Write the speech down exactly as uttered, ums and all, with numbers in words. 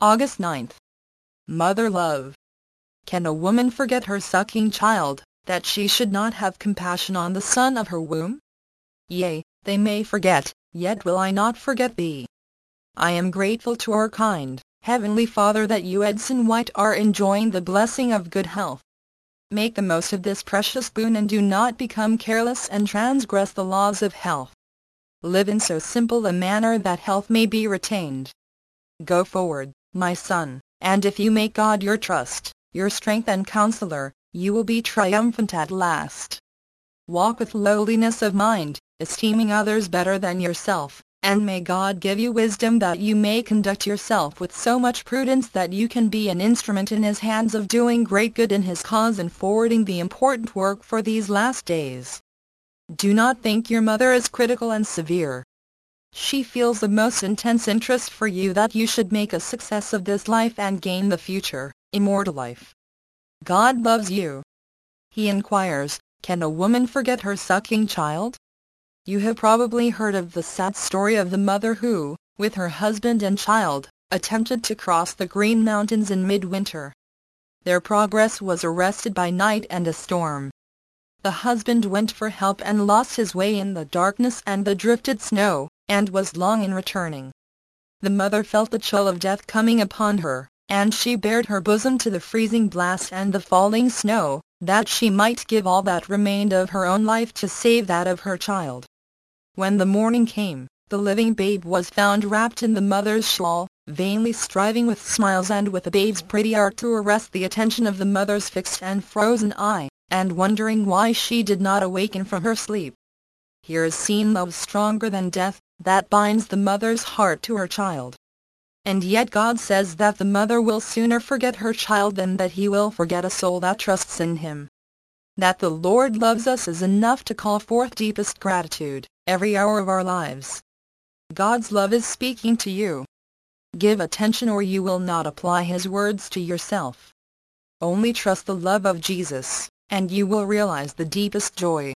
August ninth. Mother love. Can a woman forget her sucking child, that she should not have compassion on the son of her womb? Yea, they may forget, yet will I not forget thee. I am grateful to our kind Heavenly Father that you Edson White are enjoying the blessing of good health. Make the most of this precious boon and do not become careless and transgress the laws of health. Live in so simple a manner that health may be retained. Go forward, my son, and if you make God your trust, your strength and counselor, you will be triumphant at last. Walk with lowliness of mind, esteeming others better than yourself, and may God give you wisdom that you may conduct yourself with so much prudence that you can be an instrument in His hands of doing great good in His cause and forwarding the important work for these last days. Do not think your mother is critical and severe. She feels the most intense interest for you that you should make a success of this life and gain the future, immortal life. God loves you. He inquires, can a woman forget her sucking child? You have probably heard of the sad story of the mother who, with her husband and child, attempted to cross the Green Mountains in midwinter. Their progress was arrested by night and a storm. The husband went for help and lost his way in the darkness and the drifted snow, and was long in returning. The mother felt the chill of death coming upon her, and she bared her bosom to the freezing blast and the falling snow, that she might give all that remained of her own life to save that of her child. When the morning came, the living babe was found wrapped in the mother's shawl, vainly striving with smiles and with the babe's pretty art to arrest the attention of the mother's fixed and frozen eye, and wondering why she did not awaken from her sleep. Here is seen love stronger than death, that binds the mother's heart to her child. And yet God says that the mother will sooner forget her child than that He will forget a soul that trusts in Him. That the Lord loves us is enough to call forth deepest gratitude, every hour of our lives. God's love is speaking to you. Give attention or you will not apply His words to yourself. Only trust the love of Jesus, and you will realize the deepest joy.